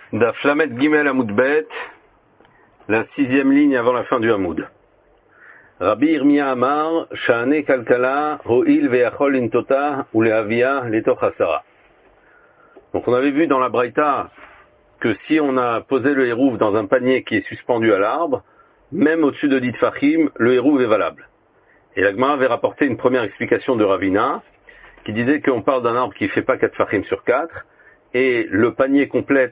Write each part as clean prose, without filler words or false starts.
Da Flamet Gimel Hamoud Bet, la 6e ligne avant la fin du Hamoud. Rabbi Yirmiyah Amar, Sha'ane Kalkala, Ho'il Ve'achol Intota, Uleavia, Letoch Hasara. Donc on avait vu dans la Braïta que si on a posé le hérouv dans un panier qui est suspendu à l'arbre, même au-dessus de 10 Fachim, le hérouv est valable. Et la Gemara avait rapporté une première explication de Ravina, qui disait qu'on parle d'un arbre qui ne fait pas 4 Fachim sur 4, et le panier complète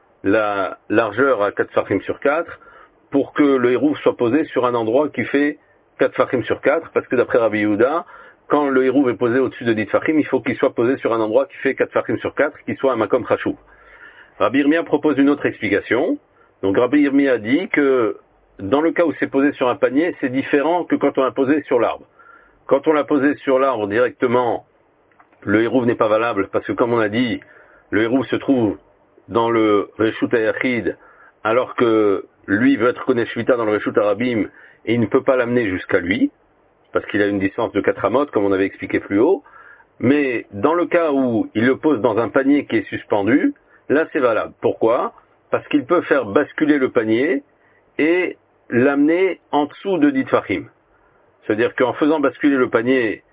la largeur à 4 Fachim sur 4, pour que le hérouv soit posé sur un endroit qui fait 4 Fachim sur 4, parce que d'après Rabbi Yehuda, quand le hérouv est posé au-dessus de 10 Fachim, il faut qu'il soit posé sur un endroit qui fait 4 Fachim sur 4, qui soit un Makom Chashuv. Rabbi Yirmiyah propose une autre explication. Donc Rabbi Yirmiyah dit que dans le cas où c'est posé sur un panier, c'est différent que quand on l'a posé sur l'arbre. Quand on l'a posé sur l'arbre directement, le hérouv n'est pas valable, parce que comme on a dit, le hérouv se trouve dans le Reshut HaYachid, alors que lui veut être Koneh Shvita dans le Reshut HaRabim, et il ne peut pas l'amener jusqu'à lui, parce qu'il a une distance de 4 amot, comme on avait expliqué plus haut. Mais dans le cas où il le pose dans un panier qui est suspendu, là c'est valable. Pourquoi? Parce qu'il peut faire basculer le panier et l'amener en dessous de 10 Fachim. C'est-à-dire qu'en faisant basculer le panier,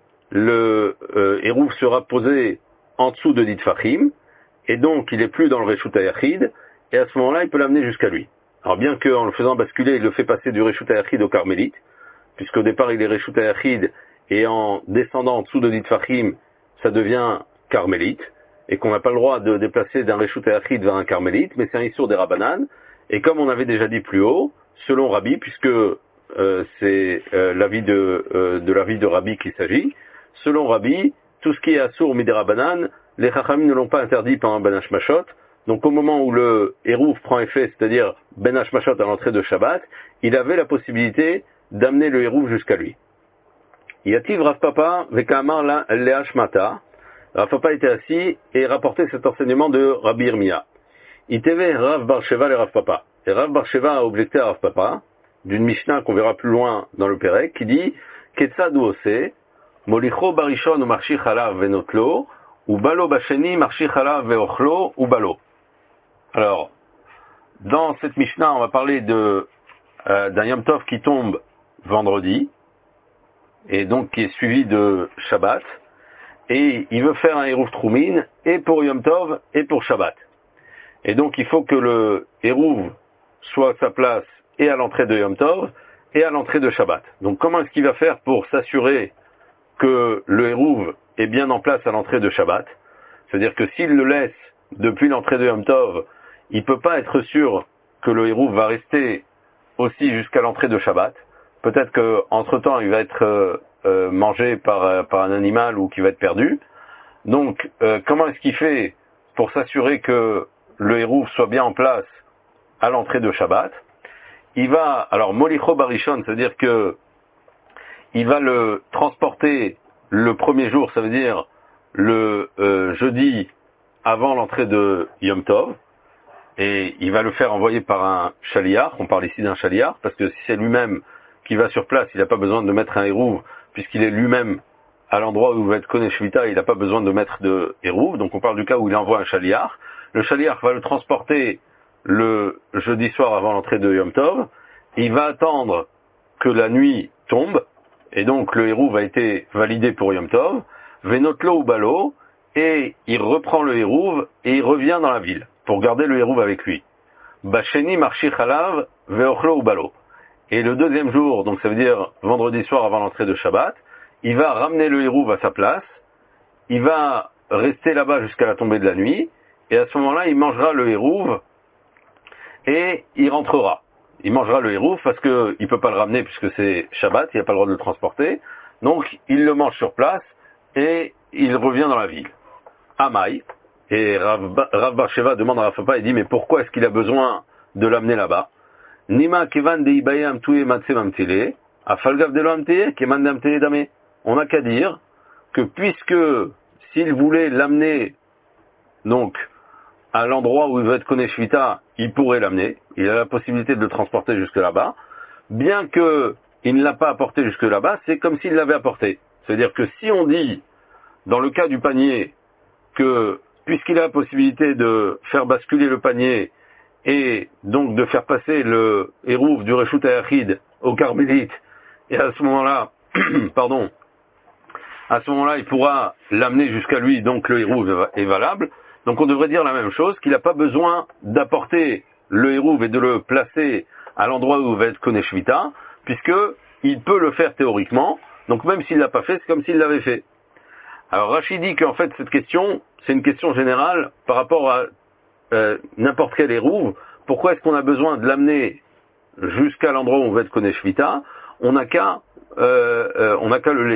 le hérouv sera posé en dessous de 10 Fachim, et donc il n'est plus dans le Reshut HaYachid, et à ce moment-là il peut l'amener jusqu'à lui. Alors bien qu'en le faisant basculer, il le fait passer du Reshut HaYachid au Carmélite, puisqu'au départ il est Reshut HaYachid, et en descendant en dessous de 10 Fachim, ça devient Carmélite, et qu'on n'a pas le droit de déplacer d'un Reshut HaYachid vers un Carmélite, mais c'est un Issour des Rabbanan, et comme on avait déjà dit plus haut, selon Rabbi, puisque c'est l'avis de Rabbi qu'il s'agit, selon Rabbi, tout ce qui est Assour Midei Rabbanan, les Chachamim ne l'ont pas interdit pendant Ben Hashmashot, donc au moment où le hérouv prend effet, c'est-à-dire Ben Hashmashot à l'entrée de Shabbat, il avait la possibilité d'amener le hérouv jusqu'à lui. Yativ Rav Papa Vekamar Leashmata. Rav Papa était assis et rapportait cet enseignement de Rabbi Yirmiyah. Iteve Rav Bar Sheva et Rav Papa. Et Rav Bar Sheva a objecté à Rav Papa, d'une Mishnah qu'on verra plus loin dans le Pérec, qui dit Ketzad Ose, Molicho Barishon ou Marchi Chalav Venotlo, ou Balo Basheni Marchi Chalav Veochlo ou Balo. Alors, dans cette Mishnah, on va parler d'un Yom Tov qui tombe vendredi, et donc qui est suivi de Shabbat, et il veut faire un hérouv Troumin, et pour Yom Tov, et pour Shabbat. Et donc il faut que le hérouv soit à sa place et à l'entrée de Yom Tov, et à l'entrée de Shabbat. Donc comment est-ce qu'il va faire pour s'assurer que le hérouv est bien en place à l'entrée de Shabbat? C'est-à-dire que s'il le laisse depuis l'entrée de Yom Tov, il ne peut pas être sûr que le hérouv va rester aussi jusqu'à l'entrée de Shabbat. Peut-être qu'entre-temps, il va être mangé par un animal ou qu'il va être perdu. Donc, comment est-ce qu'il fait pour s'assurer que le hérouv soit bien en place à l'entrée de Shabbat? Il va, alors, Molicho Barishon, c'est-à-dire que il va le transporter le premier jour, ça veut dire le jeudi avant l'entrée de Yom Tov, et il va le faire envoyer par un chaliar. On parle ici d'un chaliar, parce que si c'est lui-même qui va sur place, il n'a pas besoin de mettre un hérouv, puisqu'il est lui-même à l'endroit où il va être Koneh Shvita, il n'a pas besoin de mettre de hérouv. Donc on parle du cas où il envoie un chaliar. Le chaliar va le transporter le jeudi soir avant l'entrée de Yom Tov. Il va attendre que la nuit tombe, et donc le hérouv a été validé pour Yom Tov. Venotlo ou Balo, et il reprend le hérouv et il revient dans la ville pour garder le hérouv avec lui. Basheni Marchi Chalav Veochlo ou Balo. Et le deuxième jour, donc ça veut dire vendredi soir avant l'entrée de Shabbat, il va ramener le hérouv à sa place, il va rester là-bas jusqu'à la tombée de la nuit, et à ce moment-là, il mangera le hérouv, et il rentrera. Il mangera le hérouv parce qu'il ne peut pas le ramener puisque c'est Shabbat, il n'a pas le droit de le transporter, donc il le mange sur place, et il revient dans la ville. Amaï, et Rav Bar Sheva demande à Rav Papa, il dit, mais pourquoi est-ce qu'il a besoin de l'amener là-bas? Nima kevan de ibaye amtouye matse mamtele, afalgav de lo amteye, keman de amteye dame. On n'a qu'à dire que puisque s'il voulait l'amener donc à l'endroit où il va être Koneh Shvita, il pourrait l'amener, il a la possibilité de le transporter jusque là-bas, bien que il ne l'a pas apporté jusque là-bas, c'est comme s'il l'avait apporté. C'est-à-dire que si on dit, dans le cas du panier, que puisqu'il a la possibilité de faire basculer le panier et donc de faire passer le hérouv du Reshut HaYachid au Carmélite, et à ce moment-là, pardon, à ce moment-là, il pourra l'amener jusqu'à lui, donc le hérouv est valable. Donc on devrait dire la même chose, qu'il n'a pas besoin d'apporter le hérouv et de le placer à l'endroit où va être Koné Shvita, puisque il peut le faire théoriquement, donc même s'il l'a pas fait, c'est comme s'il l'avait fait. Alors Rashi dit qu'en fait cette question, c'est une question générale par rapport à n'importe quel hérouv. Pourquoi est-ce qu'on a besoin de l'amener jusqu'à l'endroit où on va être Koné Shvita? On n'a qu'à le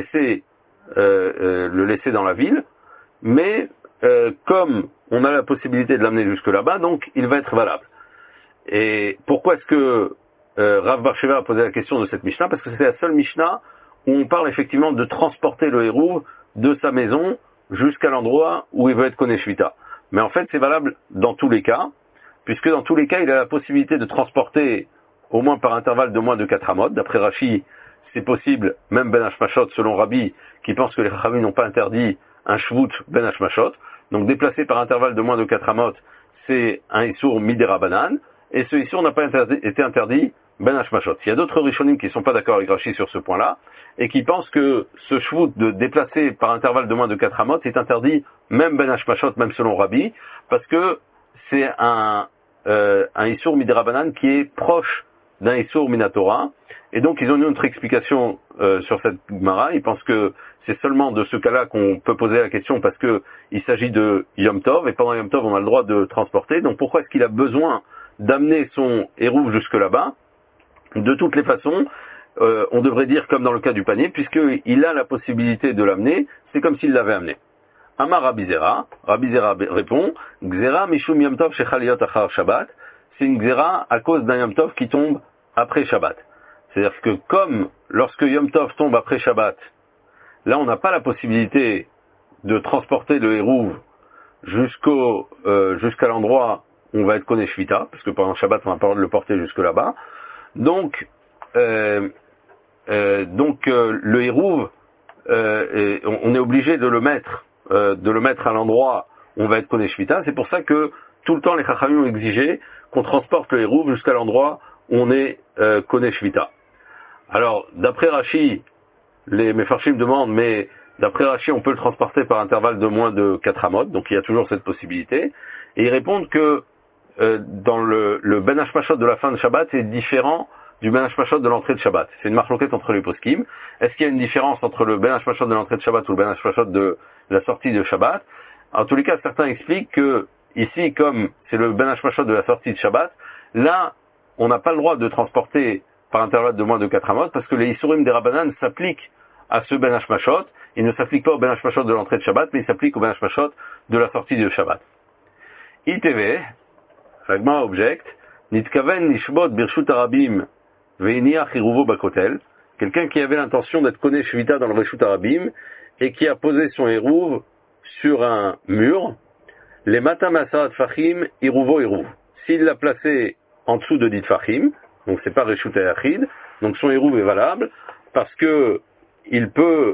laisser dans la ville, mais comme on a la possibilité de l'amener jusque là-bas, donc il va être valable. Et pourquoi est-ce que Rav Bar Sheva a posé la question de cette Mishnah? Parce que c'est la seule Mishnah où on parle effectivement de transporter le hérouv de sa maison jusqu'à l'endroit où il veut être Koné Shvita. Mais en fait, c'est valable dans tous les cas, puisque dans tous les cas, il a la possibilité de transporter au moins par intervalle de moins de 4 amot. D'après Rashi, c'est possible, même Ben Hashmashot, selon Rabbi, qui pense que les Chachamim n'ont pas interdit un shvut Ben Hashmashot. Donc déplacer par intervalle de moins de 4 amot, c'est un Issour Midera Banan, et ce Issour n'a pas été interdit Ben Hashmashot. Il y a d'autres Rishonim qui ne sont pas d'accord avec Rashi sur ce point-là, et qui pensent que ce shvut de déplacer par intervalle de moins de 4 amot est interdit même Ben Hashmashot, même selon Rabbi, parce que c'est un Issour Midera Banan qui est proche d'un Issour Minatora, et donc ils ont une autre explication sur cette Gemara. Ils pensent que c'est seulement de ce cas-là qu'on peut poser la question, parce que il s'agit de Yom Tov, et pendant Yom Tov on a le droit de transporter. Donc pourquoi est-ce qu'il a besoin d'amener son hérouv jusque là-bas? De toutes les façons, on devrait dire comme dans le cas du panier, puisqu'il a la possibilité de l'amener, c'est comme s'il l'avait amené. Amar Rabbi Zera répond, Gzera Mishum Yom Tov Shechal Yot Achar Shabbat, c'est une Gzera à cause d'un Yom Tov qui tombe après Shabbat. C'est-à-dire que comme lorsque Yom Tov tombe après Shabbat, là on n'a pas la possibilité de transporter le hérouv jusqu'à l'endroit où on va être Koné Shvita, parce que pendant Shabbat on n'a pas le droit de le porter jusque là-bas. Donc le hérouv, on est obligé de le mettre à l'endroit où on va être Koné Shvita. C'est pour ça que tout le temps les Chachamim ont exigé qu'on transporte le hérouv jusqu'à l'endroit où on est Koné Shvita. Alors, d'après Rashi, les Mefarshim demandent, mais d'après Rashi, on peut le transporter par intervalle de moins de 4 amot, donc il y a toujours cette possibilité. Et ils répondent que dans le Ben Hashmashot de la fin de Shabbat, c'est différent du Ben Hashmashot de l'entrée de Shabbat. C'est une marloquette entre les poskim. Est-ce qu'il y a une différence entre le Ben Hashmashot de l'entrée de Shabbat ou le Ben Hashmashot de la sortie de Shabbat? En tous les cas, certains expliquent que ici, comme c'est le Ben Hashmashot de la sortie de Shabbat, là, on n'a pas le droit de transporter par intervalle de moins de 4 amot, parce que les Isurim des Rabbanan s'appliquent à ce Ben Hashmashot. Il ne s'applique pas au Ben Hashmashot de l'entrée de Shabbat, mais il s'applique au Ben Hashmashot de la sortie de Shabbat. ITV, fragment object, Nitkaven Nishbot Birshut Arabim Veiniach Hiruvo Bakotel, quelqu'un qui avait l'intention d'être Koné Shvita dans le Reshut Arabim, et qui a posé son hérouv sur un mur, les Matam Asarat Fachim Hiruvo Hiruv. S'il l'a placé en dessous de dit Fachim, donc c'est pas Reshut HaYachid, donc son hérouv est valable, parce que il peut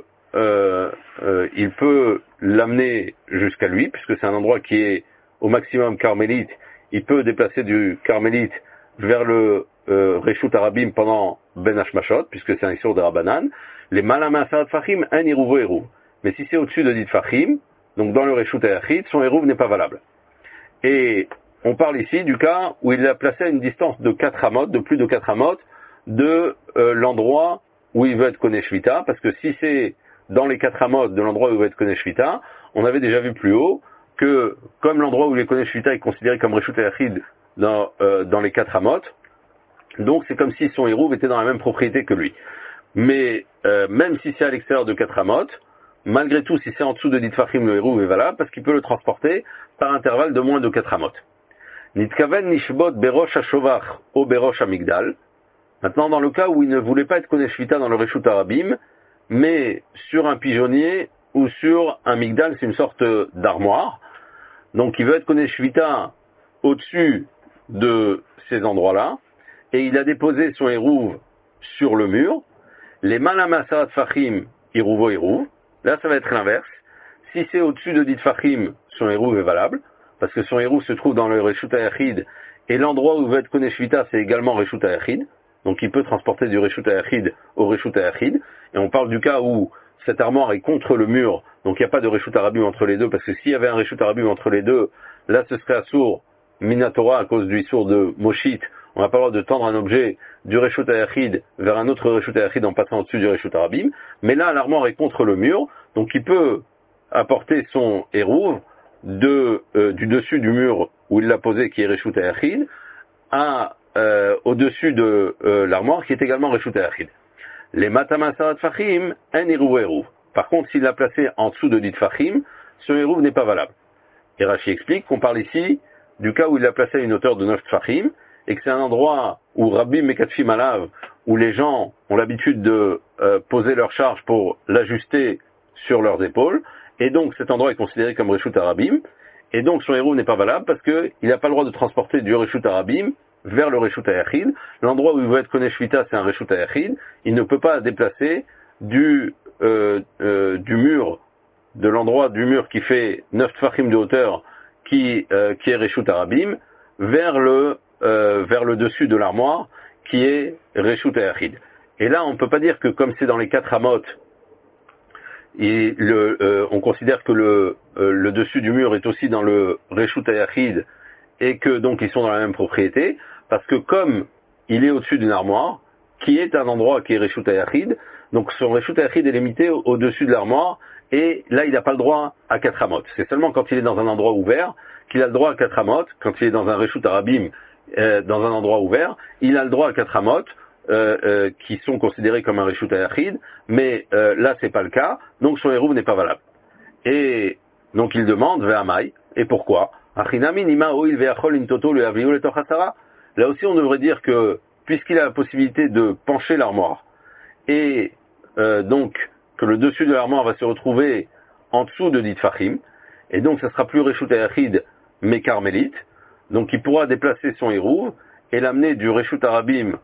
l'amener jusqu'à lui, puisque c'est un endroit qui est au maximum carmélite. Il peut déplacer du carmélite vers le Reshut Arabim pendant Ben Hashmashot, puisque c'est un Issour de Rabbanan. Les Malam Asarat Fachim, un Hiruvo Hiruv. Mais si c'est au-dessus de dit Fachim, donc dans le Reshut HaYachid, son hérouv n'est pas valable. Et on parle ici du cas où il l'a placé à une distance de 4 amot, de plus de 4 amot, de l'endroit où il veut être Koné Shvita, parce que si c'est dans les 4 amot de l'endroit où il veut être Koné Shvita, on avait déjà vu plus haut que comme l'endroit où il est Koné Shvita est considéré comme Reshut HaYachid dans les 4 amot, donc c'est comme si son hérouv était dans la même propriété que lui. Mais même si c'est à l'extérieur de 4 amot, malgré tout, si c'est en dessous de dit Fachim, le hérouv est valable, parce qu'il peut le transporter par intervalle de moins de 4 amot. Nitkaven Nishbot Berosh HaShovach ou Berosh HaMigdal. Maintenant, dans le cas où il ne voulait pas être Koné Shvita dans le Reshut Arabim, mais sur un pigeonnier ou sur un Migdal, c'est une sorte d'armoire. Donc il veut être Koné Shvita au-dessus de ces endroits-là, et il a déposé son hérouv sur le mur. Les Malam Asarat Fachim Hiruvo Hiruv. Là, ça va être l'inverse. Si c'est au-dessus de 10 Tfachim, son Hérouv est valable, parce que son Hérouv se trouve dans le Reshut HaYachid, et l'endroit où va être Koneh Shvita, c'est également Reshut HaYachid, donc il peut transporter du Reshut HaYachid au Reshut HaYachid, et on parle du cas où cette armoire est contre le mur, donc il n'y a pas de Reshut HaRabim entre les deux, parce que s'il y avait un Reshut HaRabim entre les deux, là ce serait Assour Minatora à cause du Issour de Moshit, on n'a pas le droit de tendre un objet du Reshut HaYachid vers un autre Reshut HaYachid en passant au-dessus du Reshut HaRabim, mais là l'armoire est contre le mur, donc il peut apporter son Hérouv du dessus du mur où il l'a posé, qui est Reshut HaYachid, au-dessus de l'armoire, qui est également Reshut HaYachid. Les Matamasarat Fachim, un Hérouv. Par contre, s'il l'a placé en dessous de 10 Fachim, ce Hérouv n'est pas valable. Et Rashi explique qu'on parle ici du cas où il l'a placé à une hauteur de 9 Fachim, et que c'est un endroit où Rabbi Mekatfim Alav, où les gens ont l'habitude de poser leur charge pour l'ajuster sur leurs épaules, et donc cet endroit est considéré comme Reshut HaRabim, et donc son Hérouv n'est pas valable parce qu'il n'a pas le droit de transporter du Reshut HaRabim vers le Reshut HaYachid. L'endroit où il veut être Koneh Shvita, c'est un Reshut HaYachid, il ne peut pas déplacer du mur, de l'endroit du mur qui fait 9 Tfachim de hauteur, qui est Reshut HaRabim, vers le dessus de l'armoire, qui est Reshut HaYachid. Et là, on ne peut pas dire que comme c'est dans les 4 amot, on considère que le dessus du mur est aussi dans le Reshut HaYachid et que donc ils sont dans la même propriété, parce que comme il est au-dessus d'une armoire, qui est un endroit qui est Reshut HaYachid, donc son Reshut HaYachid est limité au-dessus de l'armoire, et là il n'a pas le droit à 4 amot. C'est seulement quand il est dans un endroit ouvert qu'il a le droit à 4 amot. Quand il est dans un Reshut HaRabim, dans un endroit ouvert, il a le droit à 4 amot, qui sont considérés comme un Reshut HaYachid, mais là c'est pas le cas, donc son Hérouv n'est pas valable. Et donc il demande Ve'amai, et pourquoi? Là aussi on devrait dire que puisqu'il a la possibilité de pencher l'armoire, et donc que le dessus de l'armoire va se retrouver en dessous de 10 Tfachim, et donc ça sera plus Reshut HaYachid mais carmélite, donc il pourra déplacer son Hérouv et l'amener du Reshut HaRabim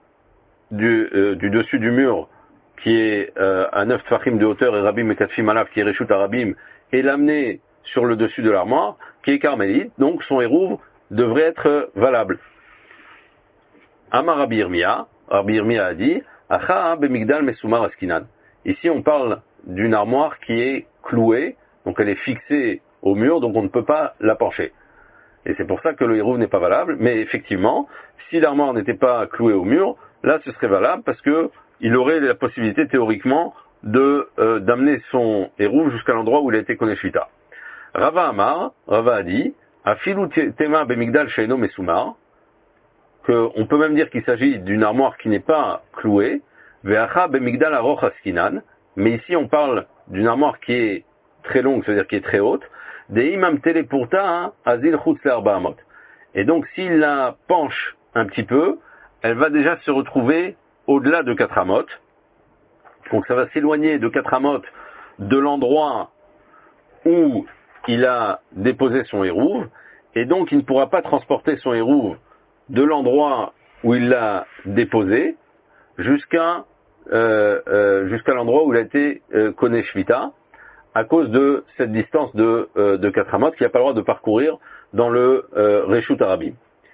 du dessus du mur qui est à 9 Tfachim de hauteur et Rabim Mekatfim Alav qui est Reshut HaRabim, et l'amener sur le dessus de l'armoire qui est carmélite, donc son Hérouv devrait être valable. Amar Rabbi Yirmiyah a dit Acha bemigdal mesumar askinan. Ici on parle d'une armoire qui est clouée, donc elle est fixée au mur, donc on ne peut pas la pencher. Et c'est pour ça que le Hérouv n'est pas valable, mais effectivement, si l'armoire n'était pas clouée au mur, là ce serait valable parce que il aurait la possibilité théoriquement d'amener son Hérouv jusqu'à l'endroit où il a été Koneh Shvita. Rava a dit Afilu tema bemigdal sheino mesumar, qu'on peut même dire qu'il s'agit d'une armoire qui n'est pas clouée, ve'acha bemigdal aroch askinan, mais ici on parle d'une armoire qui est très longue, c'est-à-dire qui est très haute, de'imam telepurta azil chutz le'arba. Et donc s'il la penche un petit peu, elle va déjà se retrouver au-delà de 4 amot, donc ça va s'éloigner de 4 amot de l'endroit où il a déposé son Hérouv, et donc il ne pourra pas transporter son Hérouv de l'endroit où il l'a déposé jusqu'à l'endroit où il a été Koneh Shvita, à cause de cette distance de 4 amot qu'il n'a pas le droit de parcourir dans le Reshut HaRabim.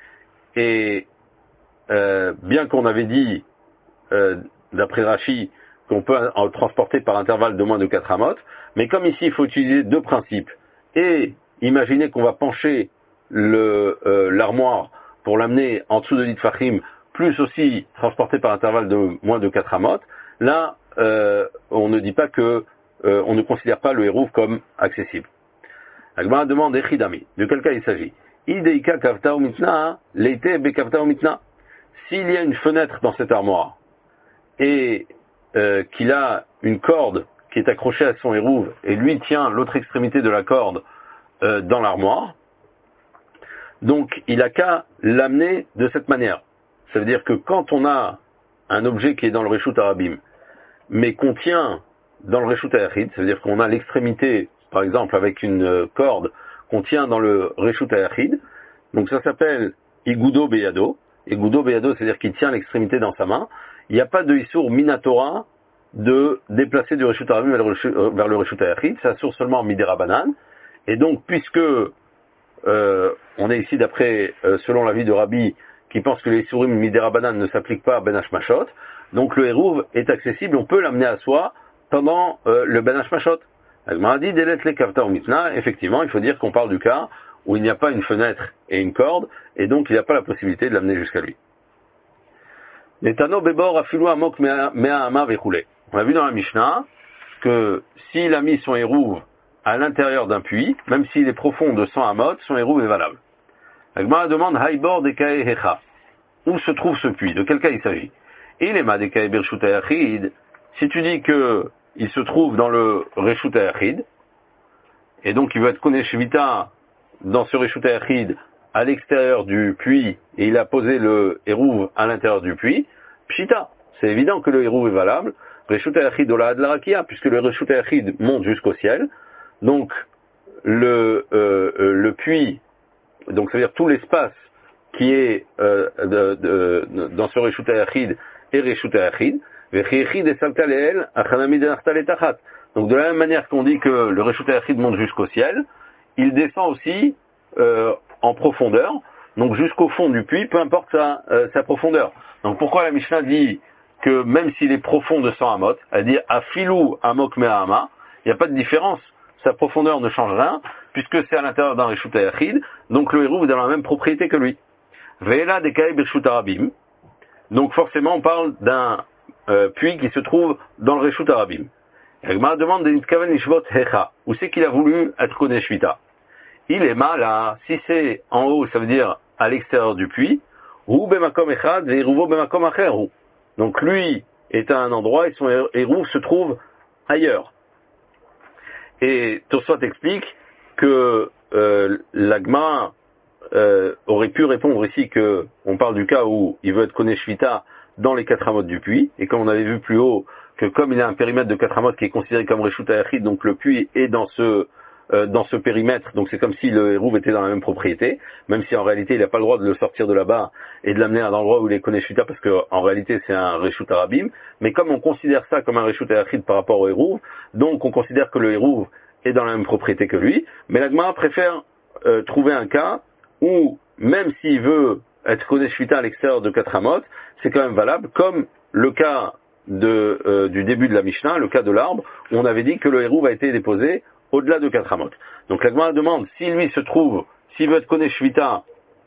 Et bien qu'on avait dit, d'après Rashi, qu'on peut en transporter par intervalle de moins de 4 amot, mais comme ici il faut utiliser 2 principes, et imaginer qu'on va pencher l'armoire pour l'amener en dessous de 10 Tfachim, plus aussi transporter par intervalle de moins de 4 amot, là on ne dit pas que on ne considère pas le Hérouv comme accessible. Agmara demande Echidami, de quel cas il s'agit? Ideika kavta umitna, leite be kavta umitna. S'il y a une fenêtre dans cette armoire et qu'il a une corde qui est accrochée à son Hérouv et lui tient l'autre extrémité de la corde dans l'armoire, donc il a qu'à l'amener de cette manière. Ça veut dire que quand on a un objet qui est dans le Reshut HaRabim, mais qu'on tient dans le Reshut HaYachid, ça veut dire qu'on a l'extrémité, par exemple avec une corde qu'on tient dans le Reshut HaYachid, donc ça s'appelle Igudo Beyado. Igudo Beyado, c'est-à-dire qu'il tient l'extrémité dans sa main. Il n'y a pas de Issour Minatora de déplacer du Reshut Arabim vers le Reshut Hayachid. Ça assure seulement Midera Banan. Et donc, puisque on est ici d'après, selon l'avis de Rabbi, qui pense que les Isurim Midera Banan ne s'appliquent pas à Ben Hashmashot, donc le Hérouv est accessible, on peut l'amener à soi pendant le Ben Hashmashot. Agmara dit, Delet le Kavta ou Mitna, effectivement, il faut dire qu'on parle du cas où il n'y a pas une fenêtre et une corde, et donc il n'y a pas la possibilité de l'amener jusqu'à lui. Netano Bebor Afilou Amok Mea Ama Vechoulé. On a vu dans la Mishnah que s'il a mis son Hérouv à l'intérieur d'un puits, même s'il est profond de 100 amot, son Hérouv est valable. Agmara demande Haïbor Dekae Hecha. Où se trouve ce puits? De quel cas il s'agit? Il est ma Dekae Birshut Hayachid. Si tu dis que il se trouve dans le Reshut Hayachid, et donc il veut être Koné Shvita dans ce Reshut Hayachid à l'extérieur du puits, et il a posé le Hérouv à l'intérieur du puits, Pshita, c'est évident que le Hérouv est valable, Reshut Hayachid Ola Adlarakia, puisque le Reshut Hayachid monte jusqu'au ciel, donc le puits, donc ça veut dire tout l'espace qui est dans ce Reshut Hayachid est Reshut Hayachid, donc de la même manière qu'on dit que le Reshut Hayachid monte jusqu'au ciel, il descend aussi en profondeur, donc jusqu'au fond du puits, peu importe sa profondeur. Donc pourquoi la Mishnah dit que même s'il est profond de 100 amot, elle dit Afilou Amok Me'ama, il n'y a pas de différence, sa profondeur ne change rien, puisque c'est à l'intérieur d'un Reshut Hayachid, donc le Hérouv est dans la même propriété que lui. Ve'ela Dekae Birshut Arabim, donc forcément on parle d'un puits qui se trouve dans le Reshut Arabim. Agmara demande de Nitkaven Nishvot Hecha, où c'est qu'il a voulu être Koné Shvita. Il est mal à, si c'est en haut, ça veut dire à l'extérieur du puits, ou Bemakom Echad, Ve'eruvo Bemakom Acher. Donc lui est à un endroit et son Hérouv se trouve ailleurs. Et Tosfot explique que l'Agmara aurait pu répondre ici que on parle du cas où il veut être Koné Shvita dans les 4 amot du puits, et comme on avait vu plus haut, que comme il a un périmètre de 4 amot qui est considéré comme Reshut Hayachid, donc le puits est dans ce périmètre, donc c'est comme si le Hérouv était dans la même propriété, même si en réalité il n'a pas le droit de le sortir de là-bas et de l'amener à un endroit où il est Koné Shvita, parce que en réalité c'est un Reshut Arabim, mais comme on considère ça comme un Reshut Hayachid par rapport au Hérouv, donc on considère que le Hérouv est dans la même propriété que lui, mais l'Agmara préfère trouver un cas où, même s'il veut être Koné Shvita à l'extérieur de 4 amot, c'est quand même valable, comme le cas du début de la Mishnah, le cas de l'arbre, où on avait dit que le Hérouv a été déposé au-delà de 4 amot. Donc la Gemara demande, si lui se trouve, s'il veut être Koné Shvita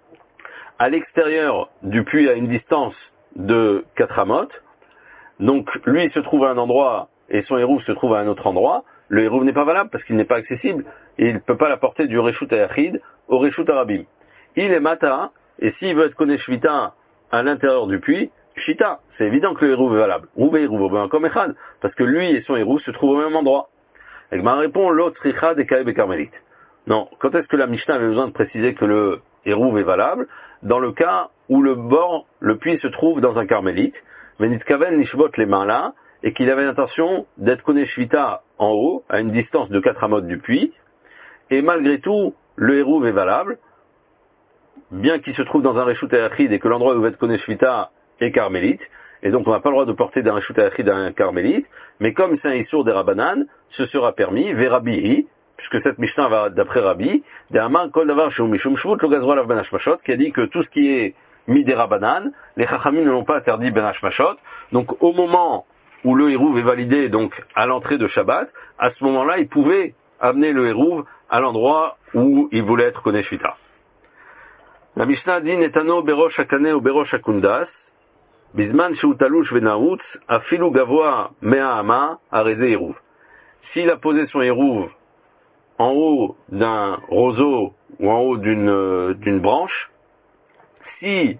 à l'extérieur du puits à une distance de 4 amot, donc lui il se trouve à un endroit et son Hérouv se trouve à un autre endroit, le Hérouv n'est pas valable parce qu'il n'est pas accessible et il ne peut pas l'apporter du Reshut Hayachid au Reshut Arabim. Il est Mata, et s'il veut être Koné Shvita à l'intérieur du puits, Shita, c'est évident que le Hérouv est valable. Rouvé Hérouv, comme Echad, parce que lui et son Hérouv se trouvent au même endroit. Et ma répond l'autre Richad et Kaeb et Carmélite. Non, quand est-ce que la Mishnah avait besoin de préciser que le Hérouv est valable? Dans le cas où le puits se trouve dans un Carmélite, Venit Kaven Nishbot les mains là, et qu'il avait l'intention d'être Koné Shvita en haut, à une distance de 4 amot du puits, et malgré tout, le Hérouv est valable, bien qu'il se trouve dans un Reshut Hayachid et que l'endroit où va être Koné Shvita est Carmélite, et donc on n'a pas le droit de porter d'un Reshut Hayachid à un Carmélite, mais comme c'est un Issour des Rabbanan, ce sera permis, Verabihi, puisque cette Mishnah va d'après Rabbi, d'Aman Kol Davar Sheu Mishum Shvut Lo Gazro Alav Ben Hashmashot, qui a dit que tout ce qui est mis des Rabbanan, les Chachamim ne l'ont pas interdit Ben Hashmashot, donc au moment où le Hérouv est validé, donc à l'entrée de Shabbat, à ce moment-là, il pouvait amener le Hérouv à l'endroit où il voulait être Koné Shvita. La Mishnah dit Netano Berosh Hakane ou Berosh Hakundas, Bizman Sheutalush Venaoutz, Afilu Gavoa Mea Ama, Areze Hérouv. S'il a posé son Hérouv en haut d'un roseau ou en haut d'une branche, si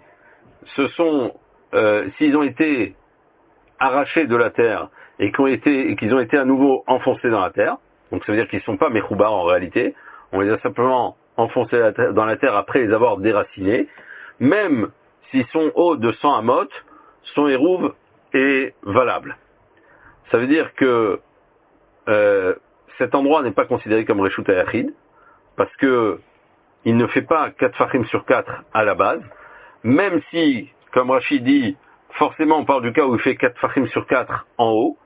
s'ils ont été arrachés de la terre et qu'ils ont été à nouveau enfoncés dans la terre, donc ça veut dire qu'ils ne sont pas mechoubar en réalité, on les a simplement enfoncés dans la terre après les avoir déracinés, même s'ils sont hauts de 100 amot, son Hérouv est valable. Ça veut dire que cet endroit n'est pas considéré comme Reshut Hayachid, parce que il ne fait pas 4 fachim sur 4 à la base, même si, comme Rachid dit, forcément on parle du cas où il fait 4 fachim sur 4 en haut,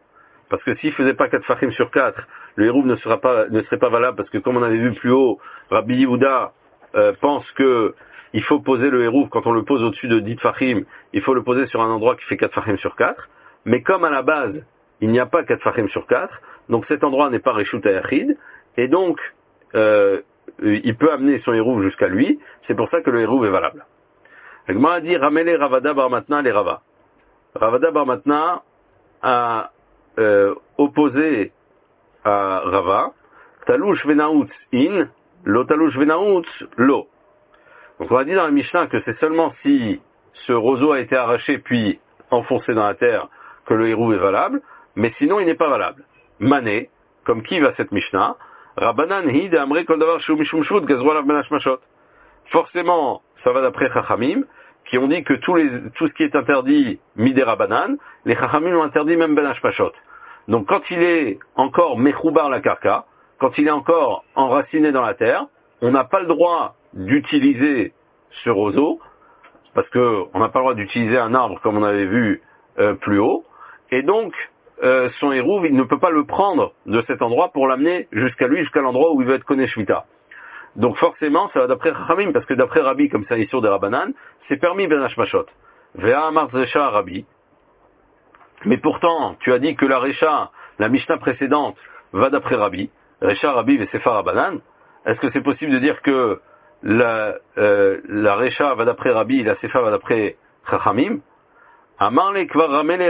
Parce que s'il faisait pas 4 fachim sur 4, le hérouv ne serait pas valable, parce que comme on avait vu plus haut, Rabbi Yehuda pense que il faut poser le hérouv, quand on le pose au-dessus de 10 fachim, il faut le poser sur un endroit qui fait 4 fachim sur 4. Mais comme à la base, il n'y a pas 4 fachim sur 4, donc cet endroit n'est pas Reshut Hayachid, et donc il peut amener son hérouv jusqu'à lui, c'est pour ça que le hérouv est valable. La Gemara a dit Ramele Ravada Bar Matna les Rava. Ravada Bar Matna a opposé à Rava Talouch Venaoutz in, lo Talouch Venaoutz lo. Donc on a dit dans la Mishnah que c'est seulement si ce roseau a été arraché puis enfoncé dans la terre que le hérouv est valable, mais sinon il n'est pas valable. Mané, comme qui va cette Mishnah? Rabbanan hi de amre kol davar shu mishum shvut gazru alav ben hashmashot. Forcément, ça va d'après Chachamim, qui ont dit que tout ce qui est interdit midé Rabbanan, les Chachamim ont interdit même ben hashmashot. Donc quand il est encore mechoubar la karka, quand il est encore enraciné dans la terre, on n'a pas le droit d'utiliser ce roseau, parce que on n'a pas le droit d'utiliser un arbre comme on avait vu plus haut, et donc son hérouv, il ne peut pas le prendre de cet endroit pour l'amener jusqu'à lui, jusqu'à l'endroit où il veut être Koné Shmita. Donc forcément, ça va d'après Chachamim, parce que d'après Rabbi, comme ça, Issour de Rabbanan, c'est permis Ben Hashmashot. Vea Amar Zesha Rabbi. Mais pourtant, tu as dit que la Recha, la Mishnah précédente, va d'après Rabbi. Recha Rabbi Vesefa Rabbanan. Est-ce que c'est possible de dire que la Recha va d'après Rabbi et la Sefa va d'après Chachamim? Amarle Kvar Ramele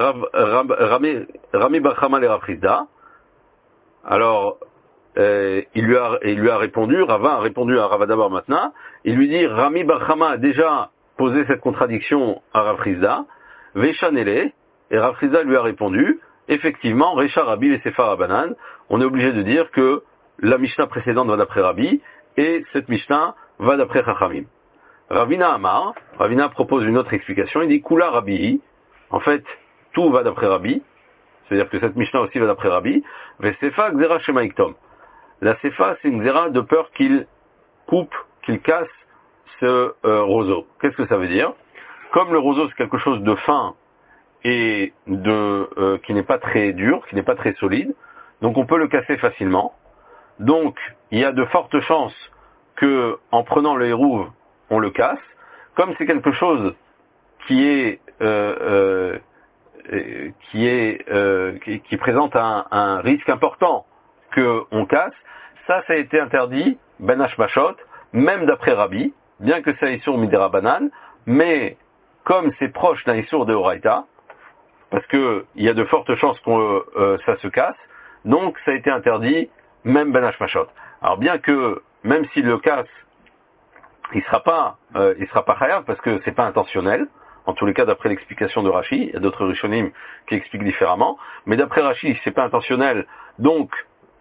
Rami Barchama le Rav Chizda. Alors, il lui a répondu, Rava a répondu à Ravada Bar Matna, il lui dit Rami Barchama a déjà posé cette contradiction à Rav Chizda, Veshanele, et Rav Chizda lui a répondu, effectivement, Recha Rabbi et Sefa Rabbanan, on est obligé de dire que la Mishnah précédente va d'après Rabbi, et cette Mishnah va d'après Chachamim. Ravina Amar, Ravina propose une autre explication, il dit Kula Rabbi, en fait, tout va d'après Rabbi, c'est-à-dire que cette Mishnah aussi va d'après Rabbi, Vesefa Gzera Shema Iktom. La Sefa, c'est une Gzera de peur qu'il coupe, qu'il casse ce roseau. Qu'est-ce que ça veut dire? Comme le roseau c'est quelque chose de fin et qui n'est pas très dur, qui n'est pas très solide, donc on peut le casser facilement. Donc il y a de fortes chances que en prenant le hérouv, on le casse. Comme c'est quelque chose qui présente un risque important que on casse, ça a été interdit ben hashmashot, même d'après Rabbi, bien que c'est Issour midé Rabbanan, mais comme c'est proche d'un Issour de Horaïta, parce que il y a de fortes chances que ça se casse, donc ça a été interdit même ben hashmashot. Alors bien que même s'il le casse, il sera pas chayav parce que c'est pas intentionnel. En tous les cas, d'après l'explication de Rashi, il y a d'autres Rishonim qui expliquent différemment, mais d'après Rashi, c'est pas intentionnel, donc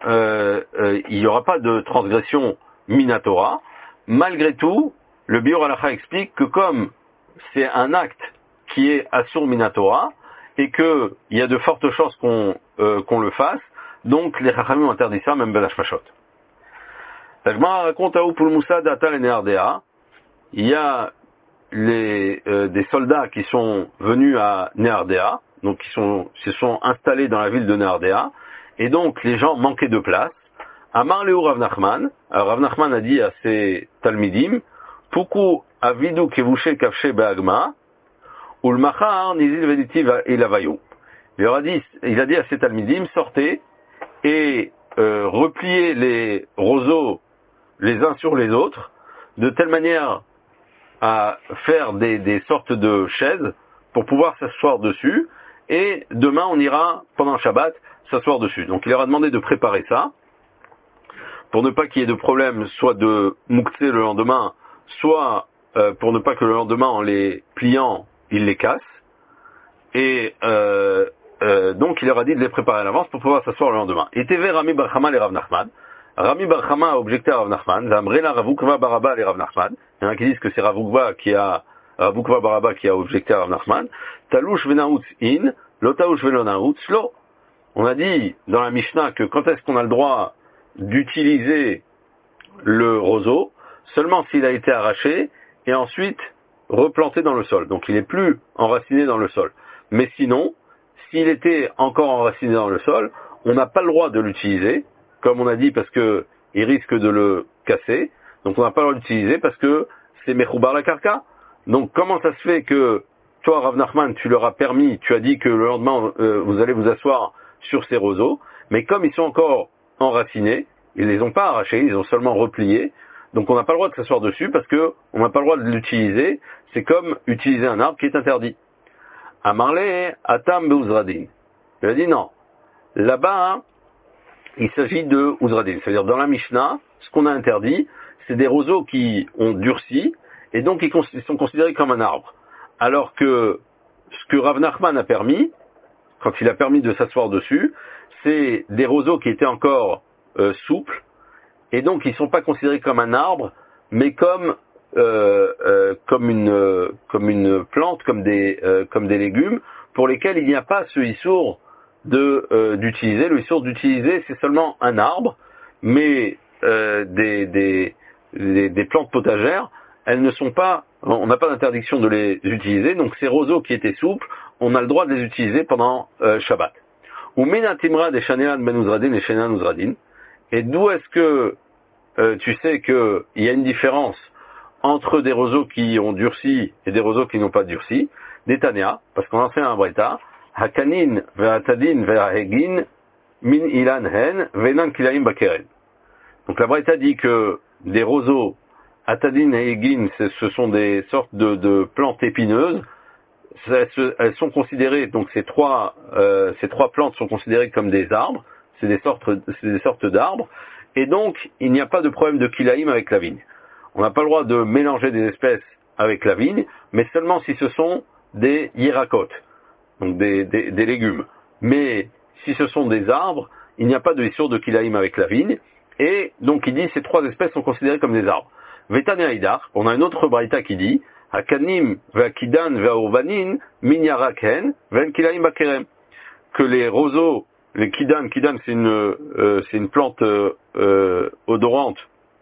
il n'y aura pas de transgression minatora. Malgré tout, le Biur Halacha explique que comme c'est un acte qui est Assur minatora et que il y a de fortes chances qu'on le fasse, donc les Chachamim ont interdit ça, même Ben Hashmashot. La Gemara raconte à Upul Moussa d'Atal et Nehardea, il y a des soldats qui sont venus à Nehardea, donc qui se sont installés dans la ville de Nehardea, et donc les gens manquaient de place. Amar Leu Rav Nachman, alors Rav Nachman a dit à ses Talmidim, Puku avidu kevushe kavshe be'agma, ulmachar nizil vediti ilavayu. Il a dit à ses Talmidim, sortez et repliez les roseaux les uns sur les autres, de telle manière à faire des sortes de chaises pour pouvoir s'asseoir dessus, et demain on ira, pendant le Shabbat, s'asseoir dessus. Donc il leur a demandé de préparer ça, pour ne pas qu'il y ait de problème, soit de mouktsé le lendemain, soit pour ne pas que le lendemain, en les pliant, ils les cassent. Et donc il leur a dit de les préparer à l'avance pour pouvoir s'asseoir le lendemain. Et TV Rami Barchama et Rav Nachman. Rami Barchama a objecté à Rav Nachman, Zamrela Ravukva Baraba et Rav Nachman. Il y en a qui disent que c'est Ravukva Baraba qui a objecté à Rav Nachman. Talouch venaoutz in, lotaouch velonaoutz lo. On a dit dans la Mishnah que quand est-ce qu'on a le droit d'utiliser le roseau? Seulement s'il a été arraché et ensuite replanté dans le sol. Donc il est plus enraciné dans le sol. Mais sinon, s'il était encore enraciné dans le sol, on n'a pas le droit de l'utiliser, comme on a dit, parce que il risque de le casser. Donc on n'a pas le droit d'utiliser parce que c'est Mechoubar la Karka. Donc comment ça se fait que toi, Rav Nachman, tu leur as permis, tu as dit que le lendemain, vous allez vous asseoir sur ces roseaux, mais comme ils sont encore enracinés, ils les ont pas arrachés, ils ont seulement replié, donc on n'a pas le droit de s'asseoir dessus parce que on n'a pas le droit de l'utiliser, c'est comme utiliser un arbre qui est interdit. Amarle Atam Beuzradin. Il a dit non. Là-bas, il s'agit de Uzradin, c'est-à-dire dans la Mishnah, ce qu'on a interdit, c'est des roseaux qui ont durci, et donc ils sont considérés comme un arbre. Alors que ce que Rav Nachman a permis, quand il a permis de s'asseoir dessus, c'est des roseaux qui étaient encore souples, et donc ils ne sont pas considérés comme un arbre, mais comme une plante, comme des légumes, pour lesquels il n'y a pas ce issour d'utiliser. Le issour d'utiliser, c'est seulement un arbre, mais des plantes potagères, elles ne sont pas, on n'a pas d'interdiction de les utiliser, donc ces roseaux qui étaient souples, on a le droit de les utiliser pendant Shabbat. Ou menatimra des shanelan ben uzradin et shenan uzradin. Et d'où est-ce que tu sais qu'il y a une différence entre des roseaux qui ont durci et des roseaux qui n'ont pas durci? Des Tania, parce qu'on enseigne un breta, hakanin ve'atadin ve'ahegin min ilan hen ve'nan kilaim bakeren. Donc la breta dit que des roseaux atadin et egin, ce sont des sortes de plantes épineuses. Elles sont considérées, donc ces trois plantes sont considérées comme des arbres, c'est des sortes d'arbres, et donc il n'y a pas de problème de kilaïm avec la vigne. On n'a pas le droit de mélanger des espèces avec la vigne, mais seulement si ce sont des hiéracotes, donc des légumes. Mais si ce sont des arbres, il n'y a pas de issur de kilaïm avec la vigne, et donc il dit ces trois espèces sont considérées comme des arbres. Vetane Haïdar, on a une autre braïta qui dit Hakanim ve'akidan ve'aurbanin min yarakhen ve'en kilaim bakerem. Que les roseaux, les kidan c'est une plante odorante,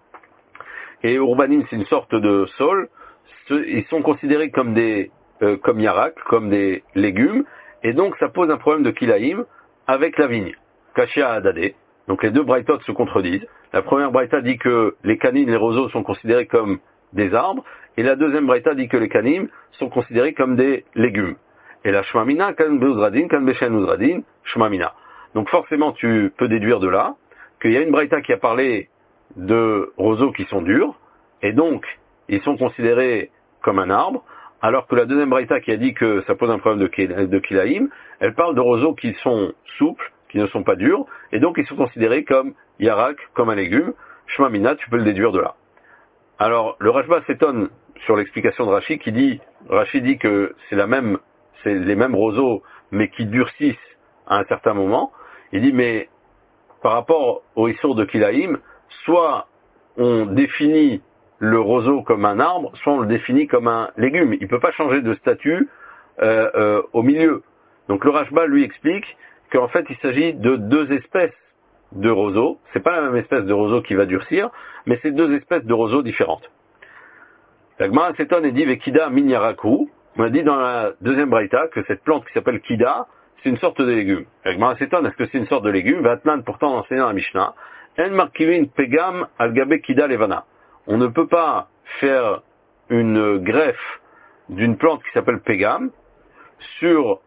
et urbanin c'est une sorte de sol, ils sont considérés comme comme yarak, comme des légumes, et donc ça pose un problème de kilaim avec la vigne. Kashia Adade. Donc les deux braïtot se contredisent. La première braïta dit que les canines, les roseaux sont considérés comme des arbres, et la deuxième braïta dit que les kanim sont considérés comme des légumes. Et la shmamina, kan beuzradin, kan beshen uzradin, shmamina. Donc forcément tu peux déduire de là qu'il y a une braïta qui a parlé de roseaux qui sont durs, et donc ils sont considérés comme un arbre, alors que la deuxième braïta qui a dit que ça pose un problème de kilaïm, elle parle de roseaux qui sont souples, qui ne sont pas durs, et donc ils sont considérés comme yarak, comme un légume. Shmamina, tu peux le déduire de là. Alors, le Rashba s'étonne sur l'explication de Rashi dit que c'est les mêmes roseaux, mais qui durcissent à un certain moment. Il dit, mais par rapport au issour de Kilaïm, soit on définit le roseau comme un arbre, soit on le définit comme un légume. Il ne peut pas changer de statut au milieu. Donc le Rashba lui explique qu'en fait il s'agit de deux espèces de roseaux. C'est pas la même espèce de roseau qui va durcir, mais c'est deux espèces de roseaux différentes. La Gemara s'étonne et dit Vekida min yaraku. On a dit dans la deuxième braïta que cette plante qui s'appelle Kida, c'est une sorte de légume. La Gemara s'étonne, est-ce que c'est une sorte de légume? Vatnan pourtant enseignant dans la Mishnah. En markivin pegam al gabe Kida levana. On ne peut pas faire une greffe d'une plante qui s'appelle pegam sur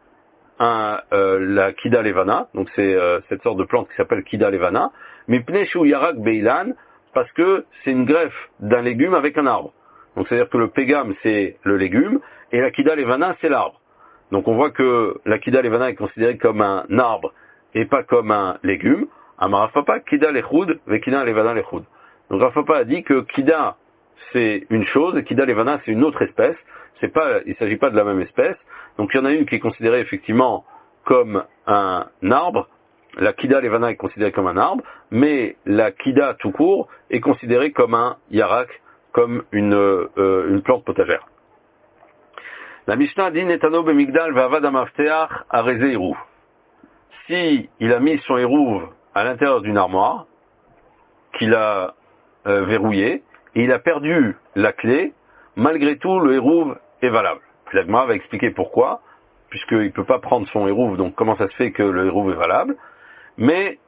la Kida levana, donc c'est cette sorte de plante qui s'appelle Kida levana, mipnei shu yarak beilan, parce que c'est une greffe d'un légume avec un arbre. Donc c'est-à-dire que le pegam c'est le légume et la Kida levana c'est l'arbre. Donc on voit que la Kida levana est considérée comme un arbre et pas comme un légume. Amarafapa Kida lechud vekida levana lechud. Donc Rafapa a dit que Kida c'est une chose et Kida levana c'est une autre espèce. Il ne s'agit pas de la même espèce. Donc il y en a une qui est considérée effectivement comme un arbre. La Kida levana est considérée comme un arbre, mais la Kida tout court est considérée comme un yarak, comme une plante potagère. La Mishnah dit Netano bemigdal ve'avad amafteach areze eruv. Si il a mis son eruv à l'intérieur d'une armoire, qu'il a verrouillée, et il a perdu la clé, malgré tout le eruv est valable. Puis la Gemara va expliquer pourquoi. puisqu'il ne peut pas prendre son hérouv, donc comment ça se fait que le hérouv est valable? Mais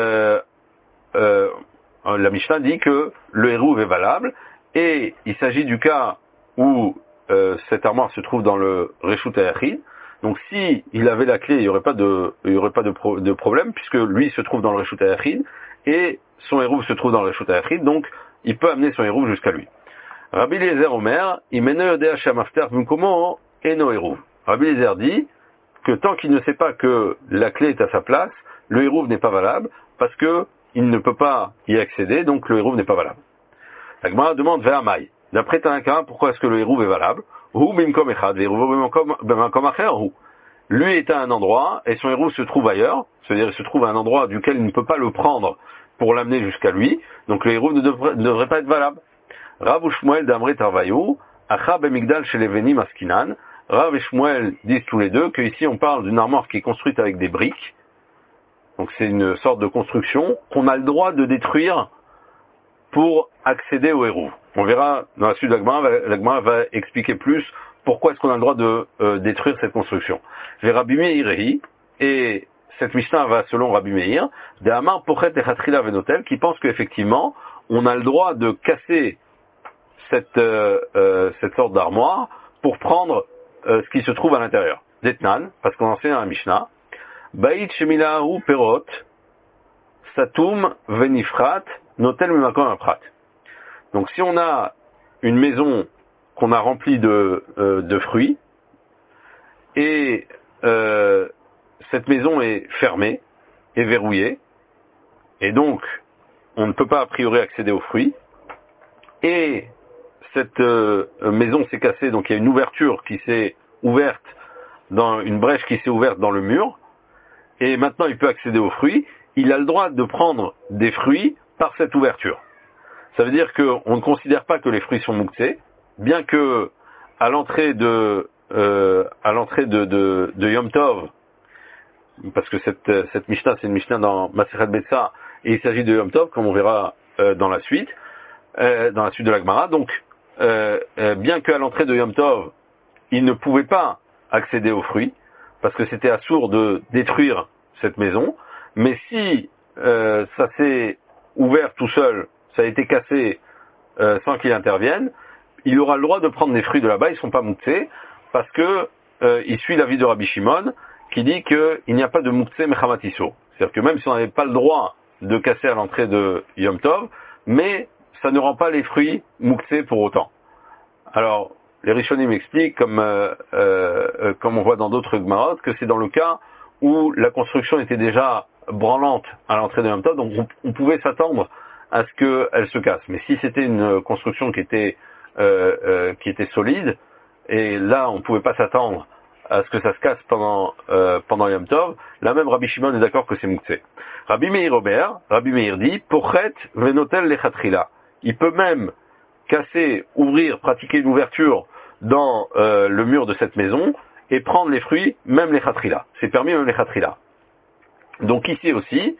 la Mishnah dit que le hérouv est valable, et il s'agit du cas où cette armoire se trouve dans le Reshut HaYachid. Donc si il avait la clé, il n'y aurait pas de problème, puisque lui se trouve dans le Reshut HaYachid, et son hérouv se trouve dans le Reshut HaYachid, donc il peut amener son hérouv jusqu'à lui. Rabbi Eliezer Omer, Imeno Yodea Shamafter Vimkomo Eno hérouv. Rabbi Eliezer dit que tant qu'il ne sait pas que la clé est à sa place, le hérouv n'est pas valable, parce que il ne peut pas y accéder, donc le hérouv n'est pas valable. La Gemara demande Ve'amai. D'après Tanakha, pourquoi est-ce que le hérouv est valable? Lui est à un endroit, et son hérouv se trouve ailleurs, c'est-à-dire il se trouve à un endroit duquel il ne peut pas le prendre pour l'amener jusqu'à lui, donc le hérouv ne devrait pas être valable. Rav Shmuel d'Amre Tarvayou, Acha Bemigdal chez les Venim Askinan. Rav et Shmuel disent tous les deux qu'ici on parle d'une armoire qui est construite avec des briques, donc c'est une sorte de construction qu'on a le droit de détruire pour accéder au hérouv. On verra dans la suite de la Gemara va expliquer plus pourquoi est-ce qu'on a le droit de détruire cette construction. J'ai Rabbi Meir, et cette Mishnah va selon Rabbi Meir, de Amar Pochet et Chatrila Venotel, qui pense qu'effectivement on a le droit de casser cette sorte d'armoire pour prendre ce qui se trouve à l'intérieur. Detnan, parce qu'on enseigne dans la Mishnah, Bait Shemilahu Perot, Satum Venifrat, Notel Memakom Aprat. Donc si on a une maison qu'on a remplie de fruits, et cette maison est fermée et verrouillée, et donc on ne peut pas a priori accéder aux fruits, et cette maison s'est cassée, donc il y a une ouverture qui s'est ouverte, une brèche qui s'est ouverte dans le mur, et maintenant il peut accéder aux fruits, il a le droit de prendre des fruits par cette ouverture. Ça veut dire qu'on ne considère pas que les fruits sont mouksés, bien que à l'entrée de Yom Tov, parce que cette Mishnah c'est une Mishnah dans Masechet Betsa, et il s'agit de Yom Tov, comme on verra dans la suite de la Gemara. Donc, bien qu'à l'entrée de Yom Tov, il ne pouvait pas accéder aux fruits, parce que c'était assourd de détruire cette maison, mais si ça s'est ouvert tout seul, ça a été cassé sans qu'il intervienne, il aura le droit de prendre des fruits de là-bas, ils ne sont pas mouksés, parce que il suit l'avis de Rabbi Shimon, qui dit qu'il n'y a pas de mouksé mechamatiso. C'est-à-dire que même si on n'avait pas le droit de casser à l'entrée de Yom Tov, mais ça ne rend pas les fruits mouksés pour autant. Alors, les Rishonim expliquent, comme on voit dans d'autres Gemarot, que c'est dans le cas où la construction était déjà branlante à l'entrée de Yom Tov, donc on pouvait s'attendre à ce qu'elle se casse. Mais si c'était une construction qui était solide, et là on ne pouvait pas s'attendre à ce que ça se casse pendant Yom Tov, là même Rabbi Shimon est d'accord que c'est mouksé. Rabbi Meir dit, Pochet venotel lechatrila. Il peut même casser, ouvrir, pratiquer une ouverture dans le mur de cette maison et prendre les fruits, même les chatrila. C'est permis même les chatrila. Donc ici aussi,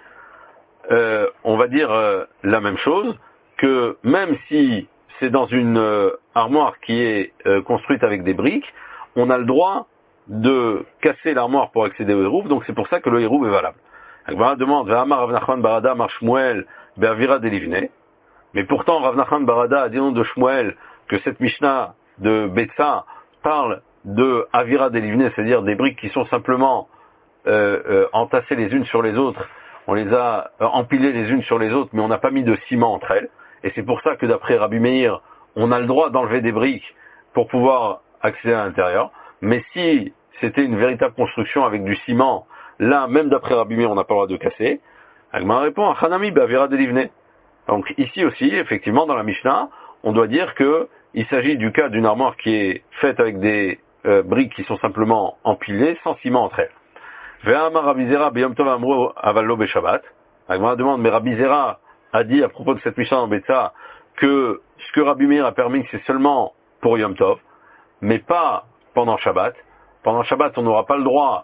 on va dire la même chose, que même si c'est dans une armoire qui est construite avec des briques, on a le droit de casser l'armoire pour accéder au hérouv, donc c'est pour ça que le hérouv est valable. Agmara demande, Ve'amar Rav Nachman Barada Mar Shmuel Be'avira Delivne. Mais pourtant, Rav Nachman Barada a dit au nom de Shmuel que cette Mishnah de Betsa parle de Avira Delivne, c'est-à-dire des briques qui sont simplement entassées les unes sur les autres. On les a empilées les unes sur les autres, mais on n'a pas mis de ciment entre elles. Et c'est pour ça que d'après Rabbi Meir, on a le droit d'enlever des briques pour pouvoir accéder à l'intérieur. Mais si c'était une véritable construction avec du ciment, là, même d'après Rabbi Meir, on n'a pas le droit de casser. Agmara répond, Hanami Be'avira Delivne. Donc ici aussi, effectivement, dans la Mishnah, on doit dire que il s'agit du cas d'une armoire qui est faite avec des briques qui sont simplement empilées, sans ciment entre elles. Ve'amar Rabbi Zera b'yom tov amru aval be Shabbat. Agmara demande, mais Rabbi Zera a dit à propos de cette Mishnah en Betsa que ce que Rabbi Meir a permis, c'est seulement pour Yom Tov, mais pas pendant Shabbat. Pendant Shabbat, on n'aura pas le droit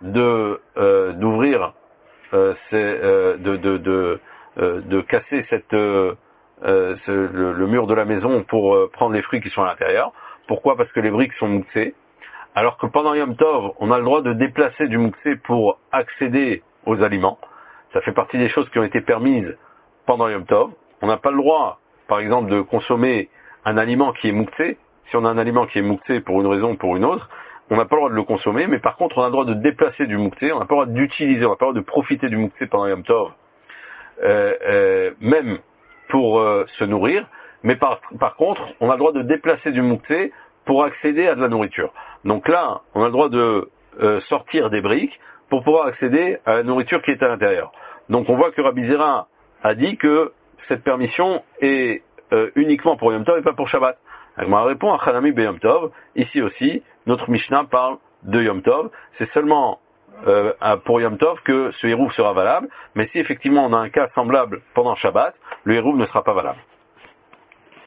d'ouvrir, de casser le mur de la maison pour prendre les fruits qui sont à l'intérieur. Pourquoi? Parce que les briques sont moussées. alors que pendant Yom Tov, on a le droit de déplacer du Mouksé pour accéder aux aliments. Ça fait partie des choses qui ont été permises pendant Yom Tov. On n'a pas le droit, par exemple, de consommer un aliment qui est Mouksé. Si on a un aliment qui est Mouksé pour une raison ou pour une autre, on n'a pas le droit de le consommer, mais par contre, on a le droit de déplacer du Mouksé, on n'a pas le droit d'utiliser, on n'a pas le droit de profiter du Mouksé pendant Yom Tov, même pour se nourrir, mais par contre, on a le droit de déplacer du Mouksé pour accéder à de la nourriture. Donc là, on a le droit de sortir des briques pour pouvoir accéder à la nourriture qui est à l'intérieur. Donc on voit que Rabbi Zera a dit que cette permission est uniquement pour Yom Tov et pas pour Shabbat. Agmara répond à Chanami be Yom Tov. Ici aussi, notre Mishnah parle de Yom Tov. C'est seulement pour Yom Tov que ce hérouv sera valable. Mais si effectivement on a un cas semblable pendant Shabbat, le hérouv ne sera pas valable.